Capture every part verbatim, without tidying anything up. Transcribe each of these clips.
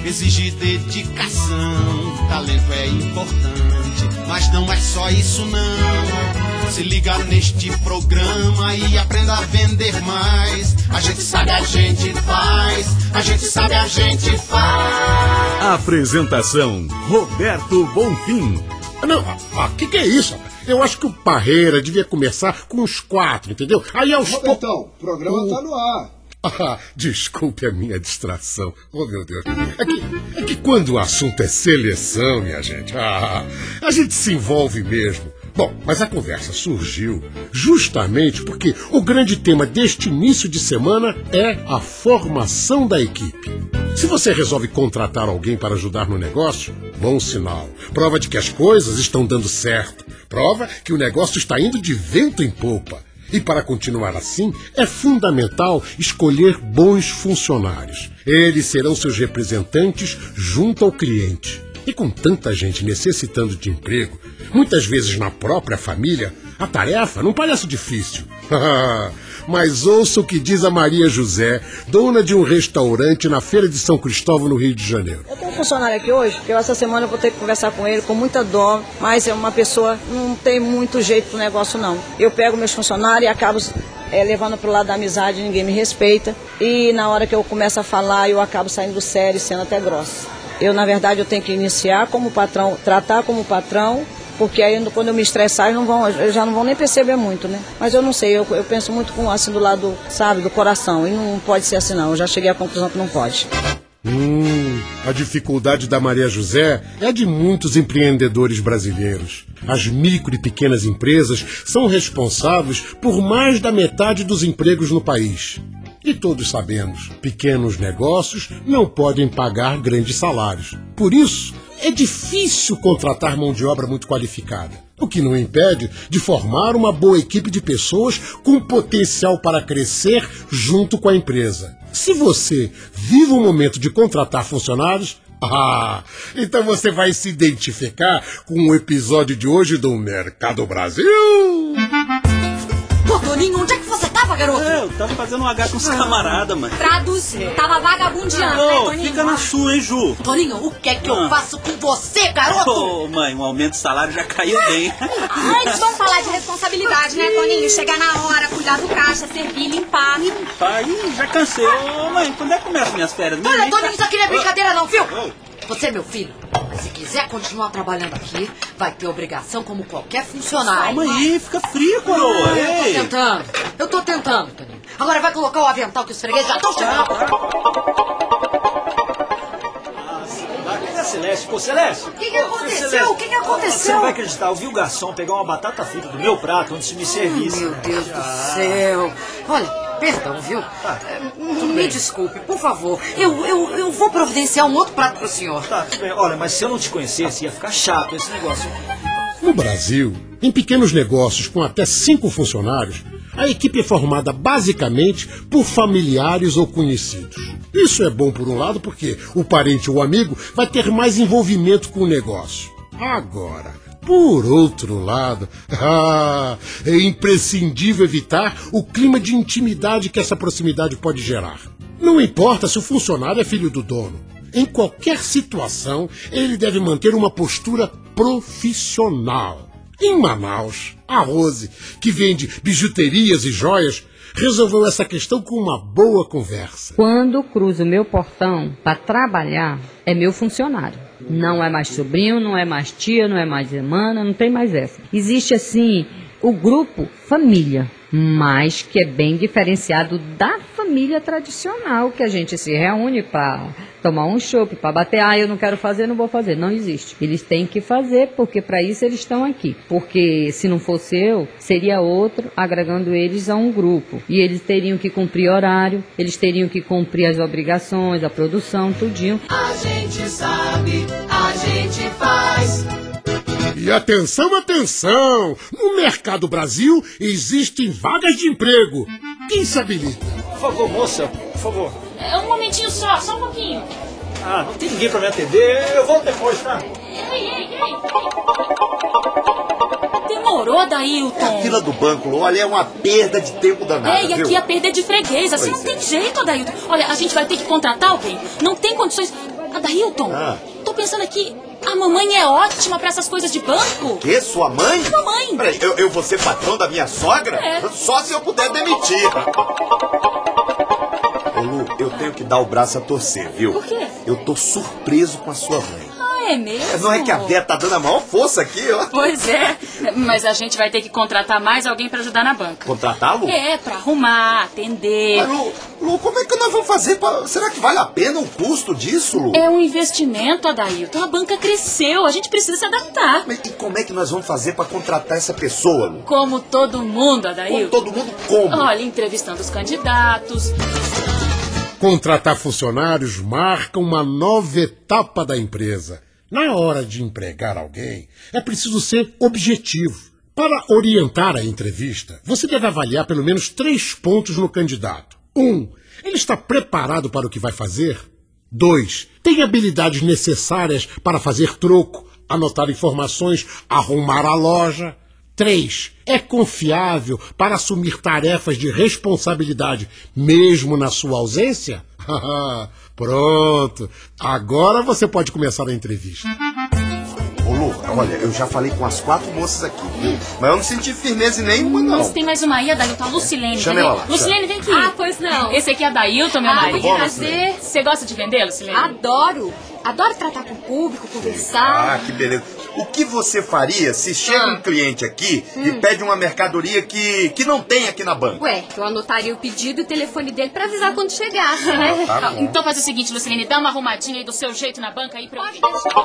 exige dedicação. Talento é importante, mas não é só isso não. Se liga neste programa e aprenda a vender mais. A gente sabe, a gente faz. A gente sabe, a gente faz. Apresentação: Roberto Bonfim. Não, o que, que é isso? Eu acho que o Parreira devia começar com os quatro, entendeu? Aí aos poucos... Então, o programa tá no ar. Ah, desculpe a minha distração. Oh, meu Deus. É que, é que quando o assunto é seleção, minha gente, ah, a gente se envolve mesmo. Bom, mas a conversa surgiu justamente porque o grande tema deste início de semana é a formação da equipe. Se você resolve contratar alguém para ajudar no negócio, bom sinal. Prova de que as coisas estão dando certo. Prova que o negócio está indo de vento em popa. E para continuar assim, é fundamental escolher bons funcionários. Eles serão seus representantes junto ao cliente. E com tanta gente necessitando de emprego, muitas vezes na própria família, a tarefa não parece difícil. Mas ouça o que diz a Maria José, dona de um restaurante na Feira de São Cristóvão, no Rio de Janeiro. Eu tenho um funcionário aqui hoje, que eu, essa semana eu vou ter que conversar com ele com muita dó, mas é uma pessoa, não tem muito jeito pro negócio não. Eu pego meus funcionários e acabo é, levando pro lado da amizade, ninguém me respeita. E na hora que eu começo a falar, eu acabo saindo sério e sendo até grossa. Eu, na verdade, eu tenho que iniciar como patrão, tratar como patrão, porque aí quando eu me estressar, eles não vão, eles já não vão nem perceber muito, né? Mas eu não sei, eu, eu penso muito com, assim do lado, sabe, do coração. E não pode ser assim não, eu já cheguei à conclusão que não pode. Hum, a dificuldade da Maria José é a de muitos empreendedores brasileiros. As micro e pequenas empresas são responsáveis por mais da metade dos empregos no país. E todos sabemos, pequenos negócios não podem pagar grandes salários. Por isso, é difícil contratar mão de obra muito qualificada, o que não impede de formar uma boa equipe de pessoas com potencial para crescer junto com a empresa. Se você vive o momento de contratar funcionários, ah, então você vai se identificar com o episódio de hoje do Mercado Brasil. Pô, Toninho, onde é que você tava, garoto? É, eu tava fazendo um H com os camaradas, mãe. Traduzir, tava vagabundeando, Ô, né, Toninho? fica na sua, hein, Ju? Toninho, o que é que Ah. eu faço com você, garoto? Ô, mãe, um aumento de salário já caiu bem. Antes vamos falar de responsabilidade, né, Toninho? Chegar na hora, cuidar do caixa, servir, limpar. Pai, já cansei. Ô, mãe, quando é que começam minhas férias? Olha, Nem- Toninho, isso aqui não é brincadeira não, viu? Ô. Você é meu filho. Mas se quiser continuar trabalhando aqui, vai ter obrigação como qualquer funcionário. Calma aí, fica frio, coroa. Ah, eu tô Ei. tentando. Eu tô tentando, Toninho. Agora vai colocar o avental que os fregueses já estão chegando. Cadê a Celeste? Pô, Celeste! O que que aconteceu? O que que aconteceu? Você não vai acreditar, eu vi o garçom pegar uma batata frita do meu prato antes de me servir. Meu Deus do céu. Olha, perdão, viu? Tá, Me desculpe, por favor. Eu, eu, eu vou providenciar um outro prato pro senhor. Tá, tudo bem. Olha, mas se eu não te conhecesse, ia ficar chato esse negócio. No Brasil, em pequenos negócios com até cinco funcionários, a equipe é formada basicamente por familiares ou conhecidos. Isso é bom por um lado porque o parente ou amigo vai ter mais envolvimento com o negócio. Agora, por outro lado, ah, é imprescindível evitar o clima de intimidade que essa proximidade pode gerar. Não importa se o funcionário é filho do dono. Em qualquer situação, ele deve manter uma postura profissional. Em Manaus, a Rose, que vende bijuterias e joias, resolveu essa questão com uma boa conversa. Quando cruzo o meu portão para trabalhar, é meu funcionário. Não é mais sobrinho, não é mais tia, não é mais irmã, não tem mais essa. Existe, assim, o grupo família, mas que é bem diferenciado da família tradicional, que a gente se reúne para tomar um chopp, para bater, ah, eu não quero fazer, não vou fazer. Não existe. Eles têm que fazer, porque para isso eles estão aqui. Porque se não fosse eu, seria outro, agregando eles a um grupo. E eles teriam que cumprir horário, eles teriam que cumprir as obrigações, a produção, tudinho. A gente sabe, a gente faz. E atenção, atenção! No Mercado Brasil existem vagas de emprego. Quem se habilita? Por favor, moça, por favor. É um momentinho só, só um pouquinho. Ah, não tem ninguém pra me atender, eu volto depois, tá? Ei, ei, ei. Demorou, Dailton. A fila do banco, olha, é uma perda de tempo danada, É, e aqui viu? a perda é de freguês, assim Pois não é. tem jeito, Dailton. Olha, a gente vai ter que contratar alguém. Não tem condições. Adailton, Ah. tô pensando aqui, a mamãe é ótima pra essas coisas de banco. Que? Sua mãe? Mamãe. Peraí, eu, eu vou ser patrão da minha sogra? É. Só se eu puder demitir. Ô Lu, eu tenho que dar o braço a torcer, viu? Por quê? Eu tô surpreso com a sua mãe. Ah, é mesmo? Não é que a Bia tá dando a maior força aqui, ó. Pois é, mas a gente vai ter que contratar mais alguém pra ajudar na banca. Contratar, Lu? É, pra arrumar, atender. Mas, Lu, Lu, como é que nós vamos fazer? Pra... Será que vale a pena o custo disso, Lu? É um investimento, Adailton. A banca cresceu, a gente precisa se adaptar. Mas e como é que nós vamos fazer pra contratar essa pessoa, Lu? Como todo mundo, Adailton. Como todo mundo como? Olha, entrevistando os candidatos. Contratar funcionários marca uma nova etapa da empresa. Na hora de empregar alguém, é preciso ser objetivo. Para orientar a entrevista, você deve avaliar pelo menos três pontos no candidato. Um, ele está preparado para o que vai fazer? Dois, tem habilidades necessárias para fazer troco, anotar informações, arrumar a loja? Três, é confiável para assumir tarefas de responsabilidade, mesmo na sua ausência? Pronto, agora você pode começar a entrevista. Ô Lu, olha, eu já falei com as quatro moças aqui, viu? Mas eu não senti firmeza em nenhuma, não. Mas tem mais uma aí, Adailton, a Lucilene. Chama ela lá. Lucilene, vem aqui. Ah, pois não. Esse aqui é Adailton, meu Ah, marido. que prazer. Você gosta de vender, Lucilene? Adoro. Adoro tratar com o público, conversar. Ah, que beleza. O que você faria se chega Ah. um cliente aqui e Hum. pede uma mercadoria que, que não tem aqui na banca? Ué, eu anotaria o pedido e o telefone dele pra avisar quando chegasse, né? Tá Ah, bom. então faz o seguinte, Lucilene, dá uma arrumadinha aí do seu jeito na banca aí pra eu...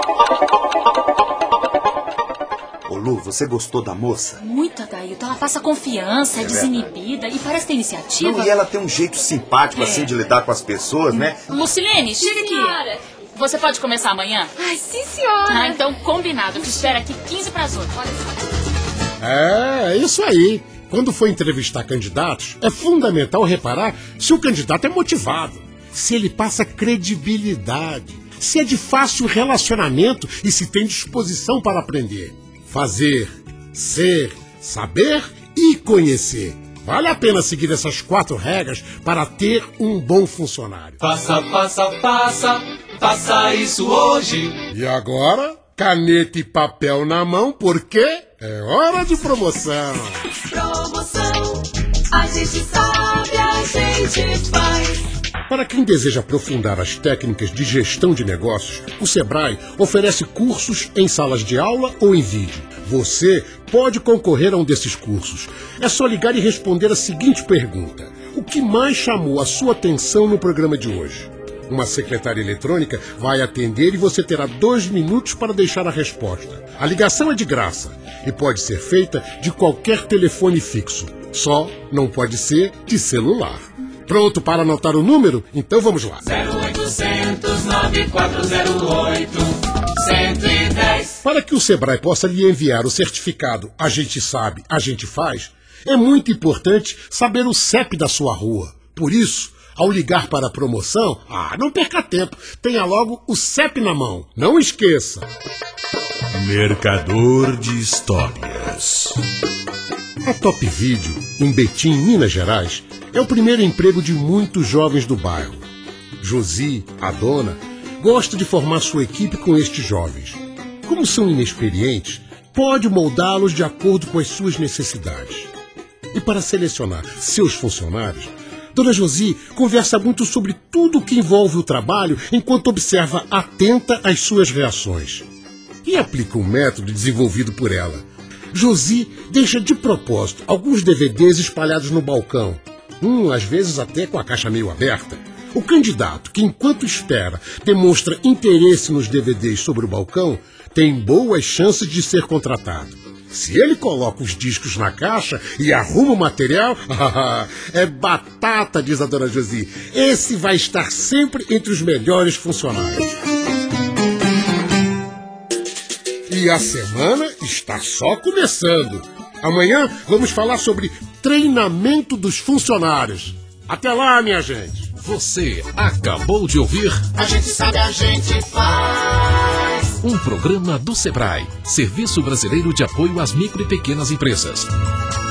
Ô Lu, você gostou da moça? Muito, Adailton. Ela passa confiança, é, É desinibida e parece ter iniciativa. Não, e ela tem um jeito simpático, É. assim, de lidar com as pessoas, né? Lucilene, chega Senhora. aqui. Você pode começar amanhã? Ai, sim, senhora. Ah, então combinado. Eu te espero aqui quinze para as oito. Olha só. É, isso aí. Quando for entrevistar candidatos, é fundamental reparar se o candidato é motivado, se ele passa credibilidade, se é de fácil relacionamento e se tem disposição para aprender. Fazer, ser, saber e conhecer. Vale a pena seguir essas quatro regras para ter um bom funcionário. Faça, faça, faça, faça isso hoje. E agora, caneta e papel na mão, porque é hora de promoção. Promoção, a gente sabe, a gente faz. Para quem deseja aprofundar as técnicas de gestão de negócios, o Sebrae oferece cursos em salas de aula ou em vídeo. Você pode concorrer a um desses cursos. É só ligar e responder a seguinte pergunta: o que mais chamou a sua atenção no programa de hoje? Uma secretária eletrônica vai atender e você terá dois minutos para deixar a resposta. A ligação é de graça e pode ser feita de qualquer telefone fixo. Só não pode ser de celular. Pronto para anotar o número? Então vamos lá. zero oitocentos, nove quatro zero oito, cento e dez. Para que o Sebrae possa lhe enviar o certificado A Gente Sabe, A Gente Faz, é muito importante saber o C E P da sua rua. Por isso, ao ligar para a promoção, ah, não perca tempo, tenha logo o C E P na mão. Não esqueça. Mercador de Histórias. A Top Video, em Betim, Minas Gerais, é o primeiro emprego de muitos jovens do bairro. Josi, a dona, gosta de formar sua equipe com estes jovens. Como são inexperientes, pode moldá-los de acordo com as suas necessidades. E para selecionar seus funcionários, Dona Josi conversa muito sobre tudo o que envolve o trabalho enquanto observa atenta as suas reações. E aplica um método desenvolvido por ela. Josi deixa de propósito alguns D V Ds espalhados no balcão, um às vezes até com a caixa meio aberta. O candidato que, enquanto espera, demonstra interesse nos D V Ds sobre o balcão, tem boas chances de ser contratado. Se ele coloca os discos na caixa e arruma o material, é batata, diz a Dona Josi. Esse vai estar sempre entre os melhores funcionários. E a semana está só começando. Amanhã vamos falar sobre treinamento dos funcionários. Até lá, minha gente. Você acabou de ouvir A Gente Sabe, A Gente Faz. um programa do Sebrae, Serviço Brasileiro de Apoio às Micro e Pequenas Empresas.